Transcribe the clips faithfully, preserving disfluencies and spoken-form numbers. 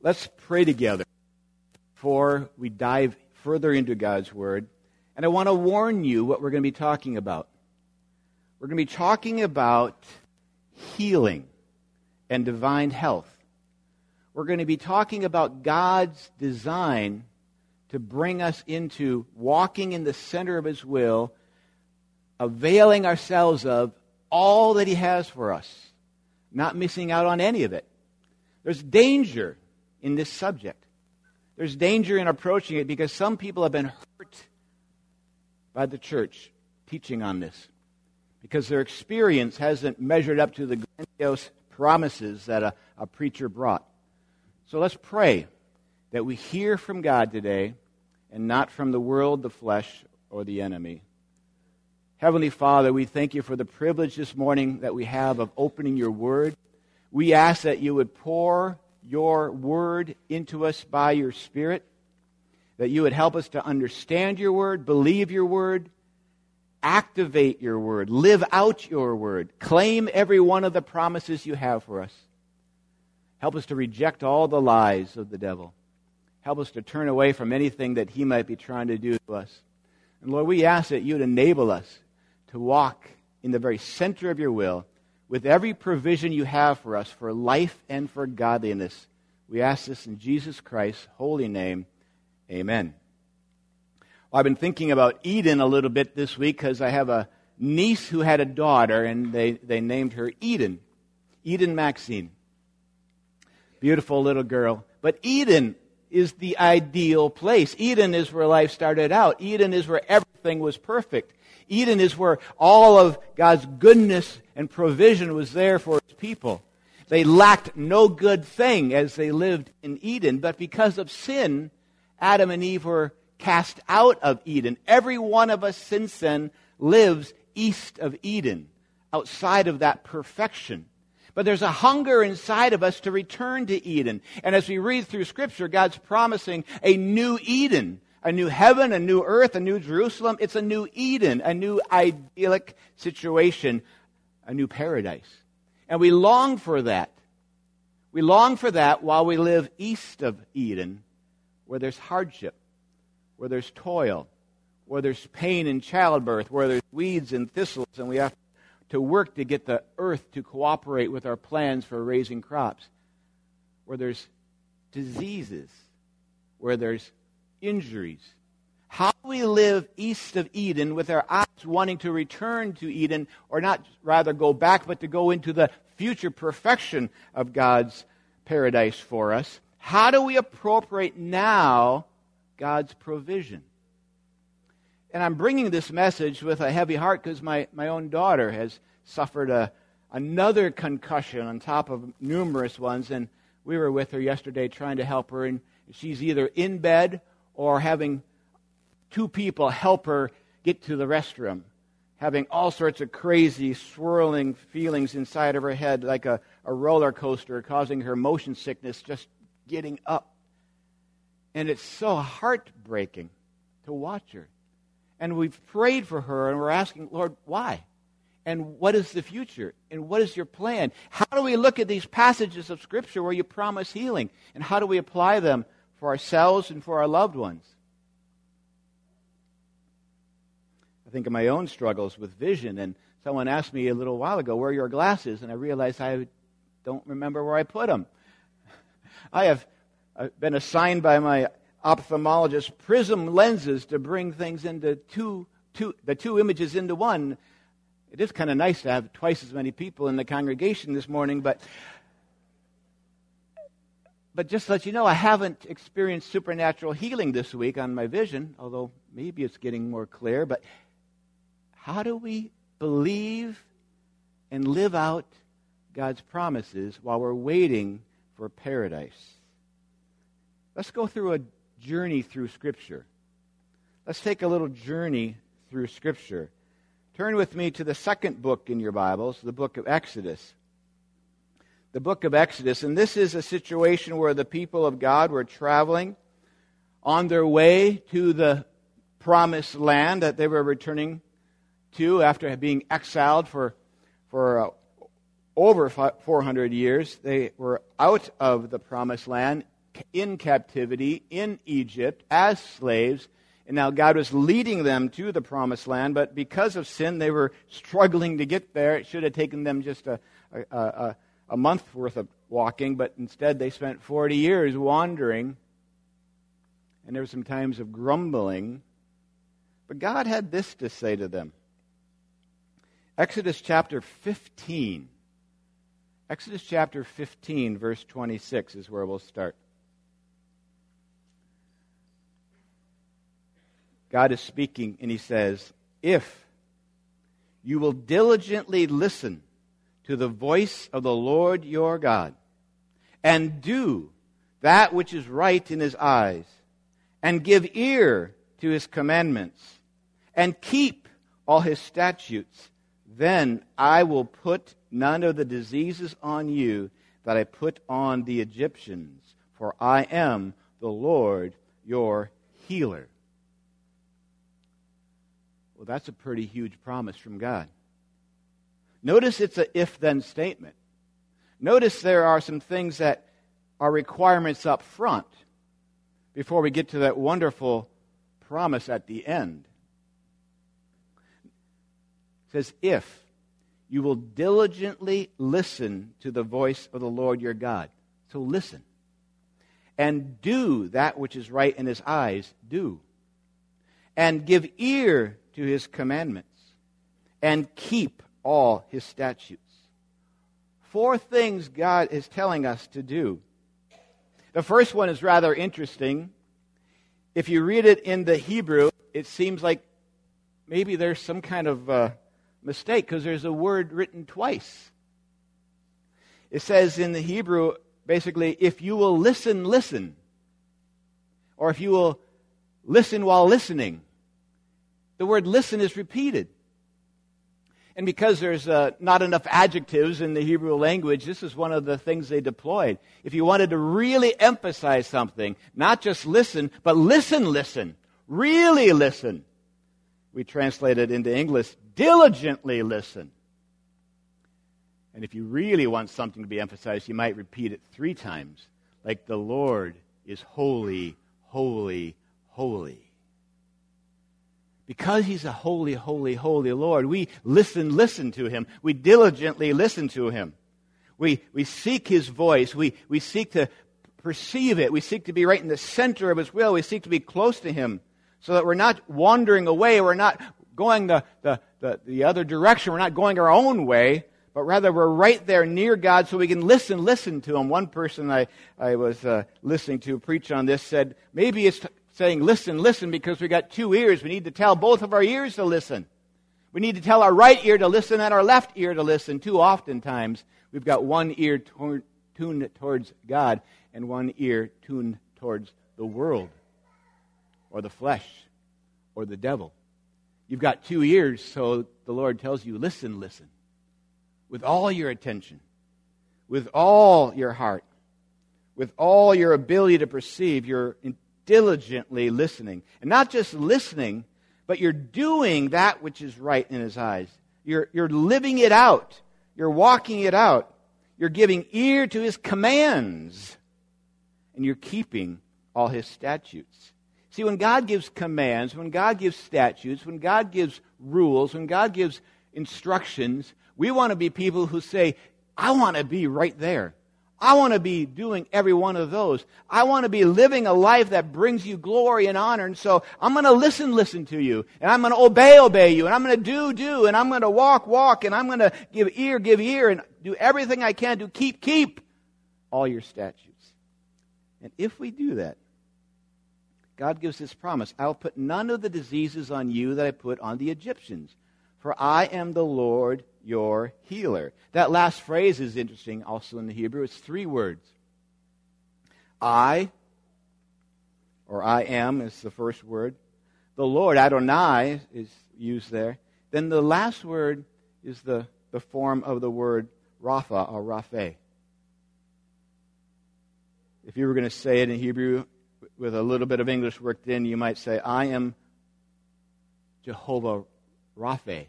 Let's pray together before we dive further into God's Word. And I want to warn you what we're going to be talking about. We're going to be talking about healing and divine health. We're going to be talking about God's design to bring us into walking in the center of His will, availing ourselves of all that He has for us, not missing out on any of it. There's danger in this subject. There's danger in approaching it because some people have been hurt by the church teaching on this because their experience hasn't measured up to the grandiose promises that a, a preacher brought. So let's pray that we hear from God today and not from the world, the flesh, or the enemy. Heavenly Father, we thank you for the privilege this morning that we have of opening your word. We ask that you would pour your word into us by your Spirit, that you would help us to understand your word, believe your word, activate your word, live out your word, claim every one of the promises you have for us. Help us to reject all the lies of the devil. Help us to turn away from anything that he might be trying to do to us. And Lord, we ask that you would enable us to walk in the very center of your will, with every provision you have for us for life and for godliness. We ask this in Jesus Christ's holy name. Amen. Well, I've been thinking about Eden a little bit this week because I have a niece who had a daughter, and they, they named her Eden. Eden Maxine. Beautiful little girl. But Eden is the ideal place. Eden is where life started out. Eden is where everything was perfect. Eden is where all of God's goodness and provision was there for His people. They lacked no good thing as they lived in Eden, but because of sin, Adam and Eve were cast out of Eden. Every one of us since then lives east of Eden, outside of that perfection. But there's a hunger inside of us to return to Eden. And as we read through Scripture, God's promising a new Eden, a new heaven, a new earth, a new Jerusalem. It's a new Eden, a new idyllic situation, a new paradise. And we long for that. We long for that while we live east of Eden, where there's hardship, where there's toil, where there's pain in childbirth, where there's weeds and thistles, and we have to work to get the earth to cooperate with our plans for raising crops, where there's diseases, where there's injuries. How we live east of Eden with our eyes wanting to return to Eden, or not rather go back, but to go into the future perfection of God's paradise for us. How do we appropriate now God's provision? And I'm bringing this message with a heavy heart because my, my own daughter has suffered a, another concussion on top of numerous ones, and we were with her yesterday trying to help her, and she's either in bed or having two people help her get to the restroom, having all sorts of crazy, swirling feelings inside of her head like a, a roller coaster, causing her motion sickness just getting up. And it's so heartbreaking to watch her. And we've prayed for her, and we're asking, Lord, why? And what is the future? And what is your plan? How do we look at these passages of Scripture where you promise healing? And how do we apply them for ourselves and for our loved ones? I think of my own struggles with vision, and someone asked me a little while ago, where are your glasses? And I realized I don't remember where I put them. I have been assigned by my ophthalmologist prism lenses to bring things into two, two, the two images into one. It is kind of nice to have twice as many people in the congregation this morning, but but just to let you know, I haven't experienced supernatural healing this week on my vision, although maybe it's getting more clear. But how do we believe and live out God's promises while we're waiting for paradise? Let's go through a journey through Scripture. Let's take a little journey through Scripture. Turn with me to the second book in your Bibles, the book of Exodus. The book of Exodus, and this is a situation where the people of God were traveling on their way to the promised land that they were returning to after being exiled for, for uh, over four hundred years. They were out of the promised land, in captivity in Egypt as slaves. And now God was leading them to the promised land, but because of sin, they were struggling to get there. It should have taken them just a, a, a, a month worth of walking, but instead they spent forty years wandering. And there were some times of grumbling. But God had this to say to them. Exodus chapter fifteen. Exodus chapter fifteen, verse twenty-six is where we'll start. God is speaking, and he says, if you will diligently listen to the voice of the Lord your God, and do that which is right in his eyes, and give ear to his commandments, and keep all his statutes, then I will put none of the diseases on you that I put on the Egyptians, for I am the Lord your healer. Well, that's a pretty huge promise from God. Notice it's a if-then statement. Notice there are some things that are requirements up front before we get to that wonderful promise at the end. It says, if you will diligently listen to the voice of the Lord your God. So listen. And do that which is right in his eyes, do. And give ear to his commandments, and keep all his statutes. Four things God is telling us to do. The first one is rather interesting. If you read it in the Hebrew, it seems like maybe there's some kind of uh, mistake, because there's a word written twice. It says in the Hebrew, basically, if you will listen, listen. Or if you will listen while listening. The word listen is repeated. And because there's uh, not enough adjectives in the Hebrew language, this is one of the things they deployed. If you wanted to really emphasize something, not just listen, but listen, listen. Really listen. We translate it into English, diligently listen. And if you really want something to be emphasized, you might repeat it three times. Like the Lord is holy, holy, holy. Because he's a holy, holy, holy Lord, we listen, listen to him. We diligently listen to him. We we seek his voice. We, we seek to perceive it. We seek to be right in the center of his will. We seek to be close to him so that we're not wandering away. We're not going the, the, the, the other direction. We're not going our own way, but rather we're right there near God so we can listen, listen to him. One person I, I was uh, listening to preach on this said, maybe it's t- saying listen, listen because we got two ears. We need to tell both of our ears to listen. We need to tell our right ear to listen and our left ear to listen. Too often times we've got one ear tor- tuned towards God and one ear tuned towards the world or the flesh or the devil. You've got two ears, so the Lord tells you, listen, listen. With all your attention, with all your heart, with all your ability to perceive, you're diligently listening. And not just listening, but you're doing that which is right in his eyes. You're, you're living it out. You're walking it out. You're giving ear to his commands. And you're keeping all his statutes. See, when God gives commands, when God gives statutes, when God gives rules, when God gives instructions, we want to be people who say, I want to be right there. I want to be doing every one of those. I want to be living a life that brings you glory and honor. And so I'm going to listen, listen to you. And I'm going to obey, obey you. And I'm going to do, do. And I'm going to walk, walk. And I'm going to give ear, give ear. And do everything I can to keep, keep all your statutes. And if we do that, God gives this promise. I'll put none of the diseases on you that I put on the Egyptians. For I am the Lord your healer. That last phrase is interesting also in the Hebrew. It's three words. I, or I am is the first word. The Lord, Adonai, is used there. Then the last word is the, the form of the word Rapha or Raphe. If you were going to say it in Hebrew with a little bit of English worked in, you might say, I am Jehovah Rapha.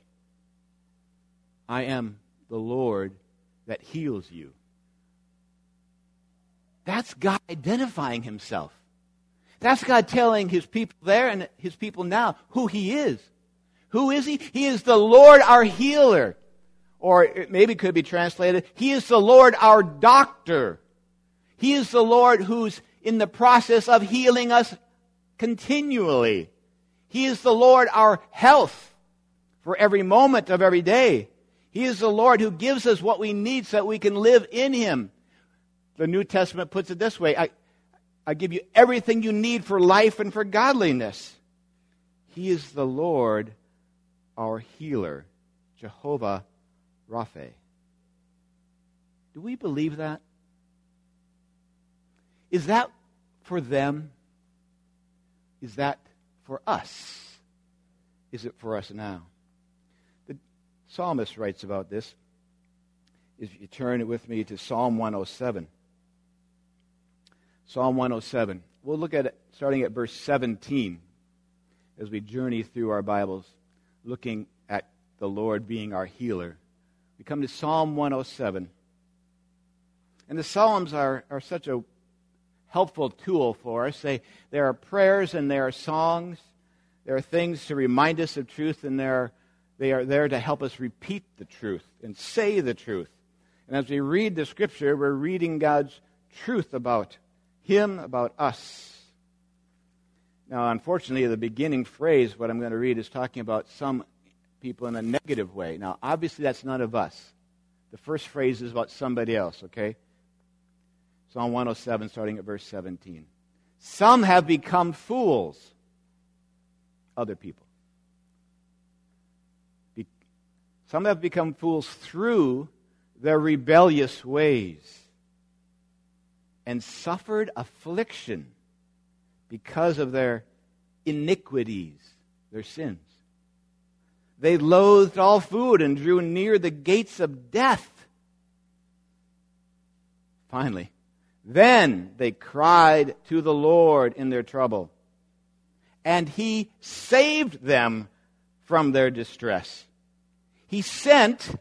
I am the Lord that heals you. That's God identifying himself. That's God telling his people there and his people now who he is. Who is he? He is the Lord our healer. Or it maybe could be translated, he is the Lord our doctor. He is the Lord who's in the process of healing us continually. He is the Lord our health for every moment of every day. He is the Lord who gives us what we need so that we can live in him. The New Testament puts it this way, I, I give you everything you need for life and for godliness. He is the Lord our healer, Jehovah Rapha. Do we believe that? Is that for them? Is that for us? Is it for us now? The psalmist writes about this. If you turn with me to Psalm one oh seven. Psalm one oh seven. We'll look at it starting at verse seventeen as we journey through our Bibles, looking at the Lord being our healer. We come to Psalm one oh seven. And the Psalms are, are such a helpful tool for us. They, there are prayers and there are songs. There are things to remind us of truth, and there, they are there to help us repeat the truth and say the truth. And as we read the Scripture, we're reading God's truth about him, about us. Now, unfortunately, the beginning phrase, what I'm going to read, is talking about some people in a negative way. Now, obviously, that's none of us. The first phrase is about somebody else, okay? Psalm one oh seven, starting at verse seventeen. Some have become fools. Other people. Be- some have become fools through their rebellious ways and suffered affliction because of their iniquities, their sins. They loathed all food and drew near the gates of death. Finally, then they cried to the Lord in their trouble, and he saved them from their distress. He sent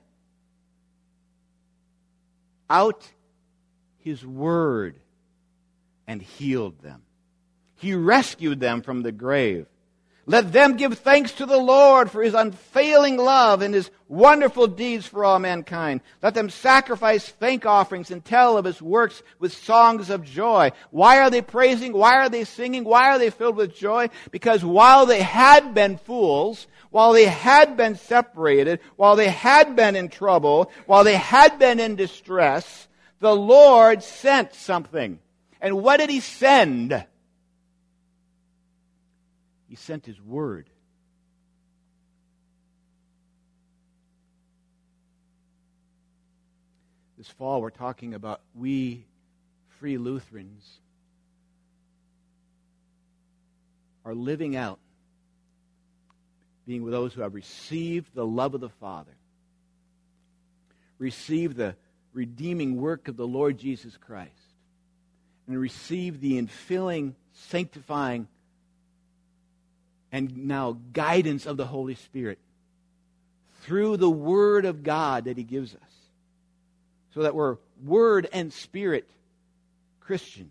out his word and healed them. He rescued them from the grave. Let them give thanks to the Lord for his unfailing love and his wonderful deeds for all mankind. Let them sacrifice thank offerings and tell of his works with songs of joy. Why are they praising? Why are they singing? Why are they filled with joy? Because while they had been fools, while they had been separated, while they had been in trouble, while they had been in distress, the Lord sent something. And what did he send? He sent his word. This fall we're talking about we free Lutherans are living out being with those who have received the love of the Father, received the redeeming work of the Lord Jesus Christ, and received the infilling, sanctifying, and now guidance of the Holy Spirit through the Word of God that he gives us. So that we're Word and Spirit Christians.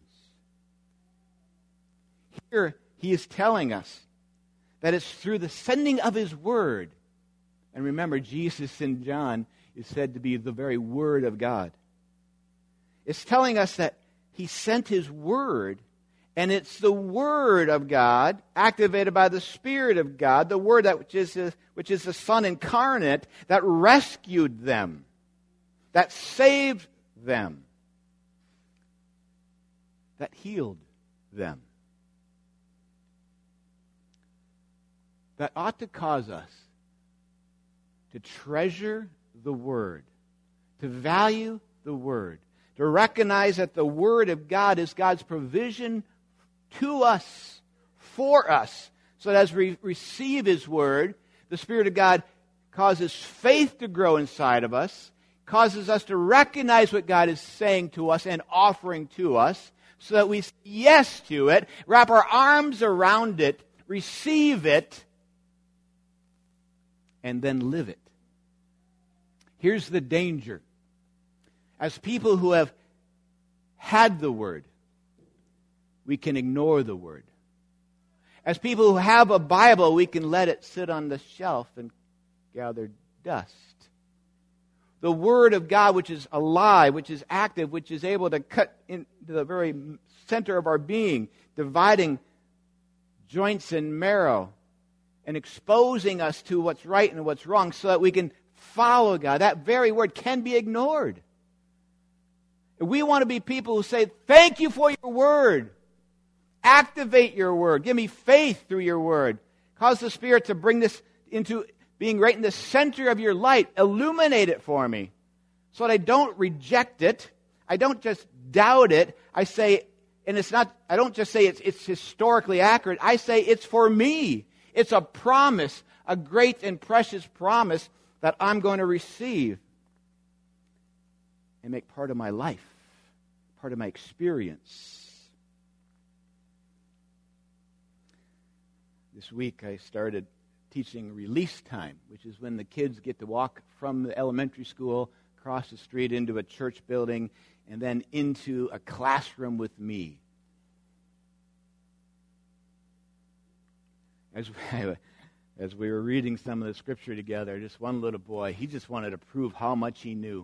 Here he is telling us that it's through the sending of his Word. And remember, Jesus in John is said to be the very Word of God. It's telling us that he sent his Word, and it's the Word of God, activated by the Spirit of God, the Word that which is, which is the Son incarnate, that rescued them, that saved them, that healed them. That ought to cause us to treasure the Word, to value the Word, to recognize that the Word of God is God's provision to us, for us, so that as we receive his Word, the Spirit of God causes faith to grow inside of us, causes us to recognize what God is saying to us and offering to us, so that we say yes to it, wrap our arms around it, receive it, and then live it. Here's the danger. As people who have had the Word, we can ignore the Word. As people who have a Bible, we can let it sit on the shelf and gather dust. The Word of God, which is alive, which is active, which is able to cut into the very center of our being, dividing joints and marrow, and exposing us to what's right and what's wrong so that we can follow God. That very Word can be ignored. We want to be people who say, thank you for your Word. Activate your Word. Give me faith through your Word. Cause the Spirit to bring this into being right in the center of your light. Illuminate it for me so that I don't reject it. I don't just doubt it. I say, and it's not, I don't just say it's, it's historically accurate. I say it's for me. It's a promise, a great and precious promise that I'm going to receive and make part of my life, part of my experience. This week I started teaching release time, which is when the kids get to walk from the elementary school across the street into a church building and then into a classroom with me. As we, as we were reading some of the scripture together, just one little boy, he just wanted to prove how much he knew.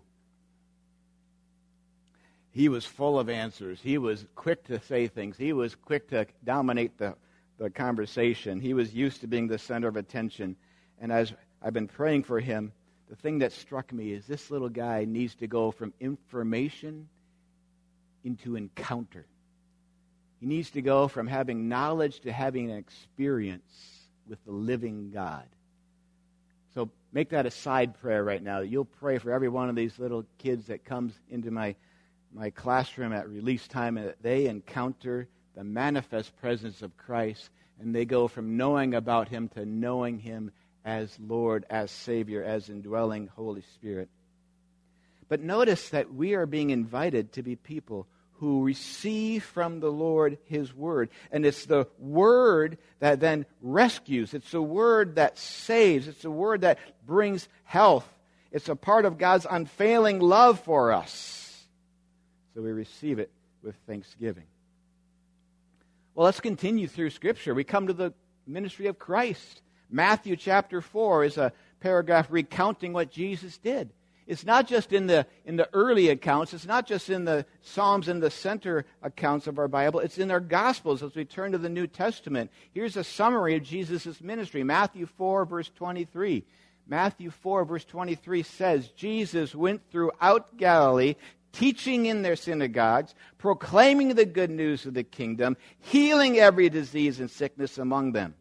He was full of answers. He was quick to say things. He was quick to dominate the the conversation. He was used to being the center of attention. And as I've been praying for him, the thing that struck me is this little guy needs to go from information into encounter. He needs to go from having knowledge to having an experience with the living God. So make that a side prayer right now. You'll pray for every one of these little kids that comes into my, my classroom at release time, and that they encounter the manifest presence of Christ, and they go from knowing about Him to knowing Him as Lord, as Savior, as indwelling Holy Spirit. But notice that we are being invited to be people who receive from the Lord His Word. And it's the Word that then rescues. It's the Word that saves. It's the Word that brings health. It's a part of God's unfailing love for us. So we receive it with thanksgiving. Well, let's continue through Scripture. We come to the ministry of Christ. Matthew chapter four is a paragraph recounting what Jesus did. It's not just in the in the early accounts. It's not just in the Psalms and the center accounts of our Bible. It's in our Gospels as we turn to the New Testament. Here's a summary of Jesus' ministry. Matthew four, verse twenty-three. Matthew four, verse twenty-three says, Jesus went throughout Galilee, teaching in their synagogues, proclaiming the good news of the kingdom, healing every disease and sickness among them.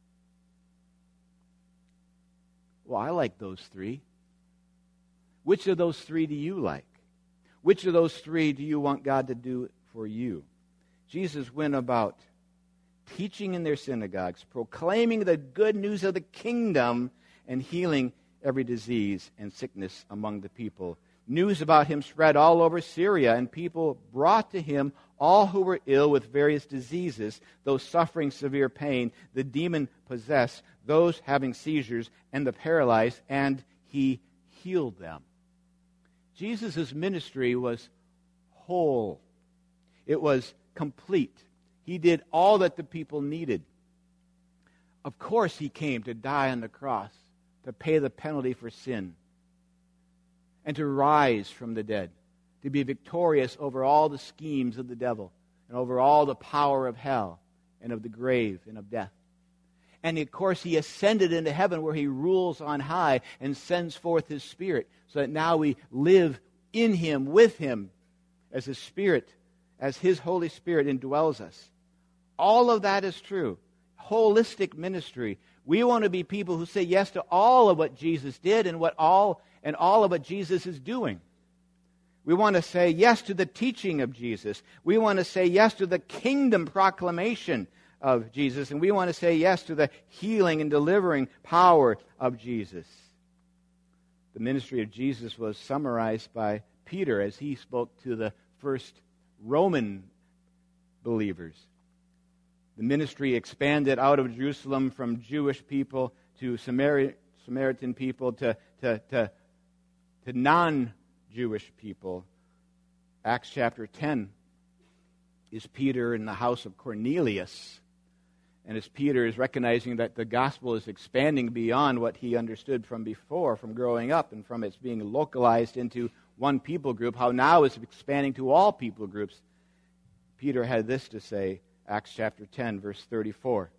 Well, I like those three. Which of those three do you like? Which of those three do you want God to do for you? Jesus went about teaching in their synagogues, proclaiming the good news of the kingdom, and healing every disease and sickness among the people. News about him spread all over Syria, and people brought to him all who were ill with various diseases, those suffering severe pain, the demon-possessed, those having seizures, and the paralyzed, and he healed them. Jesus' ministry was whole. It was complete. He did all that the people needed. Of course, he came to die on the cross, to pay the penalty for sin, and to rise from the dead, to be victorious over all the schemes of the devil, and over all the power of hell, and of the grave, and of death. And of course, he ascended into heaven where he rules on high and sends forth his Spirit, so that now we live in him, with him, as his Spirit, as his Holy Spirit indwells us. All of that is true. Holistic ministry. We want to be people who say yes to all of what Jesus did and what all and all of what Jesus is doing. We want to say yes to the teaching of Jesus. We want to say yes to the kingdom proclamation of Jesus. And we want to say yes to the healing and delivering power of Jesus. The ministry of Jesus was summarized by Peter as he spoke to the first Roman believers. The ministry expanded out of Jerusalem from Jewish people to Samari- Samaritan people to, to, to, to non-Jewish people. Acts chapter ten is Peter in the house of Cornelius. And as Peter is recognizing that the gospel is expanding beyond what he understood from before, from growing up, and from its being localized into one people group, how now it's expanding to all people groups, Peter had this to say, Acts chapter ten, verse thirty-four.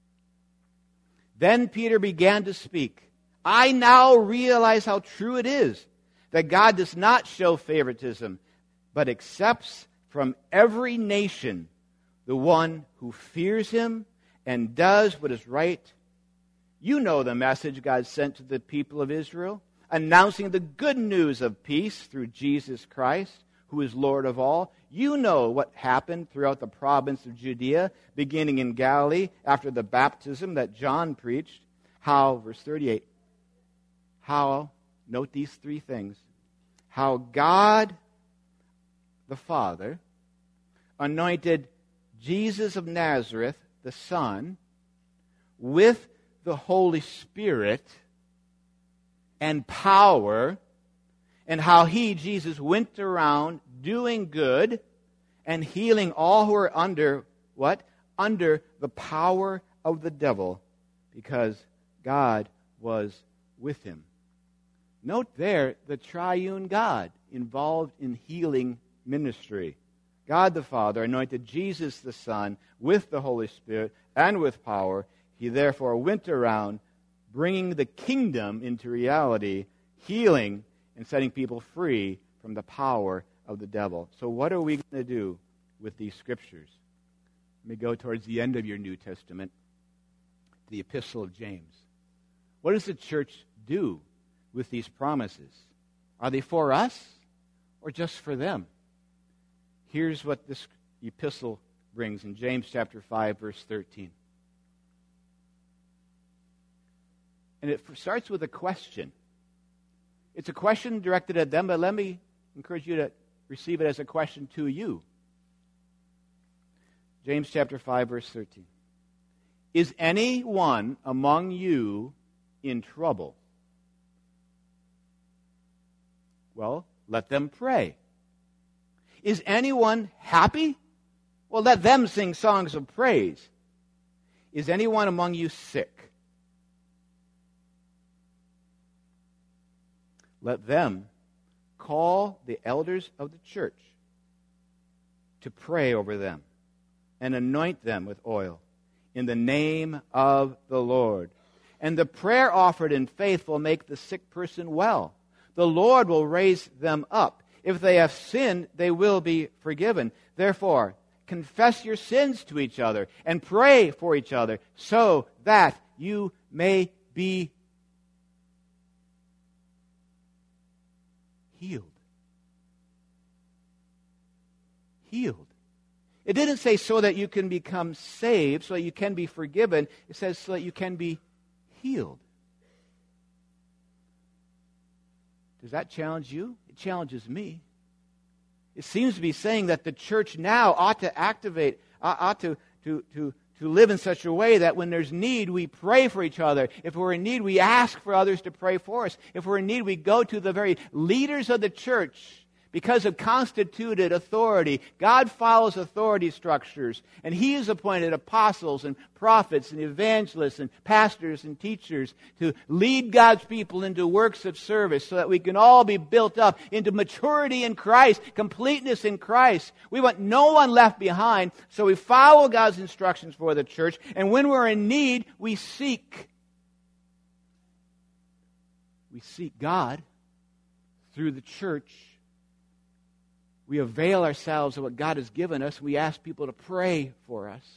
Then Peter began to speak. I now realize how true it is that God does not show favoritism, but accepts from every nation the one who fears him and does what is right. You know the message God sent to the people of Israel, announcing the good news of peace through Jesus Christ, who is Lord of all. You know what happened throughout the province of Judea, beginning in Galilee, after the baptism that John preached. How, verse thirty-eight, how, note these three things, how God the Father anointed Jesus of Nazareth, the Son, with the Holy Spirit and power, and how he, Jesus, went around doing good and healing all who are under, what? Under the power of the devil, because God was with him. Note there the triune God involved in healing ministry. God the Father anointed Jesus the Son with the Holy Spirit and with power. He therefore went around bringing the kingdom into reality, healing and setting people free from the power of the devil. So what are we going to do with these scriptures? Let me go towards the end of your New Testament, the Epistle of James. What does the church do with these promises? Are they for us or just for them? Here's what this epistle brings in James chapter five, verse thirteen. And it starts with a question. It's a question directed at them, but let me encourage you to receive it as a question to you. James chapter five, verse thirteen. Is anyone among you in trouble? Well, let them pray. Is anyone happy? Well, let them sing songs of praise. Is anyone among you sick? Let them call the elders of the church to pray over them and anoint them with oil in the name of the Lord. And the prayer offered in faith will make the sick person well. The Lord will raise them up. If they have sinned, they will be forgiven. Therefore, confess your sins to each other and pray for each other so that you may be healed. Healed. It didn't say so that you can become saved, so that you can be forgiven. It says so that you can be healed. Does that challenge you? It challenges me. It seems to be saying that the church now ought to activate, ought to, to, to, to live in such a way that when there's need, we pray for each other. If we're in need, we ask for others to pray for us. If we're in need, we go to the very leaders of the church. Because of constituted authority, God follows authority structures, and He has appointed apostles and prophets and evangelists and pastors and teachers to lead God's people into works of service so that we can all be built up into maturity in Christ, completeness in Christ. We want no one left behind, so we follow God's instructions for the church, and when we're in need, we seek. We seek God through the church. We avail ourselves of what God has given us. We ask people to pray for us.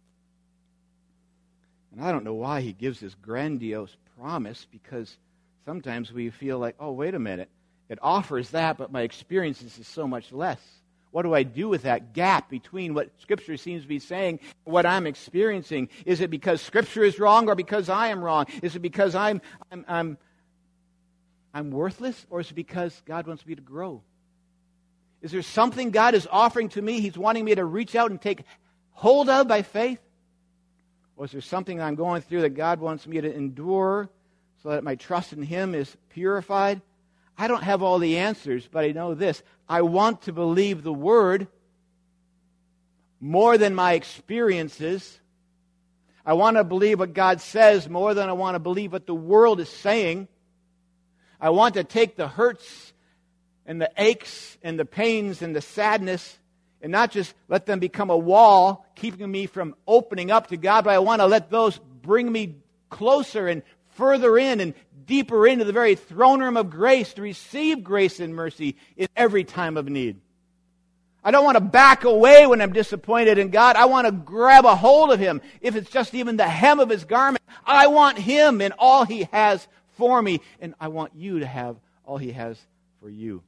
And I don't know why He gives this grandiose promise, because sometimes we feel like, oh, wait a minute. It offers that, but my experiences is so much less. What do I do with that gap between what Scripture seems to be saying and what I'm experiencing? Is it because Scripture is wrong or because I am wrong? Is it because I'm I'm I'm, I'm worthless, or is it because God wants me to grow? Is there something God is offering to me He's wanting me to reach out and take hold of by faith? Or is there something I'm going through that God wants me to endure so that my trust in Him is purified? I don't have all the answers, but I know this. I want to believe the Word more than my experiences. I want to believe what God says more than I want to believe what the world is saying. I want to take the hurts and the aches and the pains and the sadness and not just let them become a wall keeping me from opening up to God, but I want to let those bring me closer and further in and deeper into the very throne room of grace to receive grace and mercy in every time of need. I don't want to back away when I'm disappointed in God. I want to grab a hold of Him. If it's just even the hem of His garment, I want Him and all He has for me. And I want you to have all He has for you.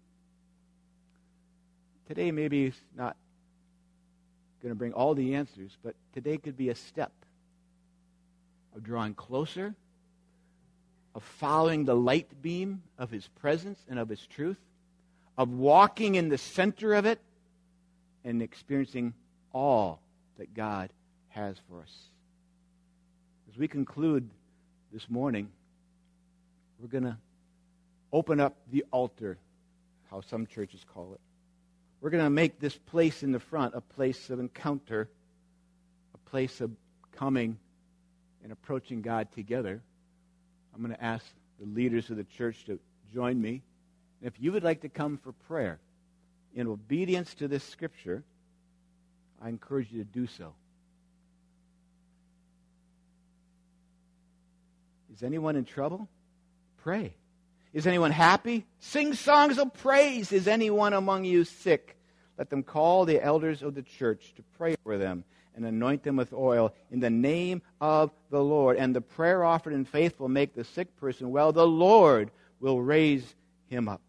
Today maybe is not going to bring all the answers, but today could be a step of drawing closer, of following the light beam of His presence and of His truth, of walking in the center of it, and experiencing all that God has for us. As we conclude this morning, we're going to open up the altar, how some churches call it. We're going to make this place in the front a place of encounter, a place of coming and approaching God together. I'm going to ask the leaders of the church to join me. And if you would like to come for prayer in obedience to this scripture, I encourage you to do so. Is anyone in trouble? Pray. Is anyone happy? Sing songs of praise. Is anyone among you sick? Let them call the elders of the church to pray for them and anoint them with oil in the name of the Lord. And the prayer offered in faith will make the sick person well. The Lord will raise him up.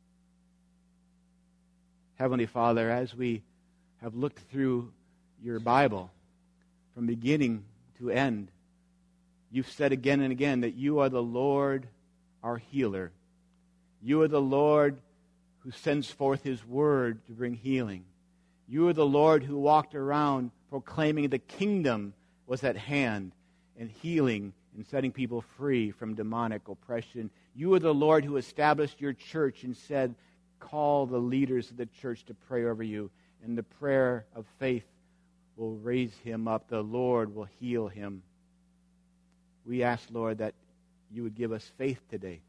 Heavenly Father, as we have looked through your Bible from beginning to end, you've said again and again that you are the Lord, our healer. You are the Lord who sends forth His word to bring healing. You are the Lord who walked around proclaiming the kingdom was at hand and healing and setting people free from demonic oppression. You are the Lord who established your church and said, call the leaders of the church to pray over you, and the prayer of faith will raise him up. The Lord will heal him. We ask, Lord, that you would give us faith today,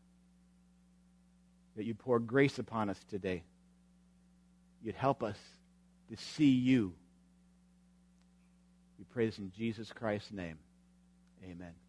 that you'd pour grace upon us today. You'd help us to see you. We pray this in Jesus Christ's name. Amen.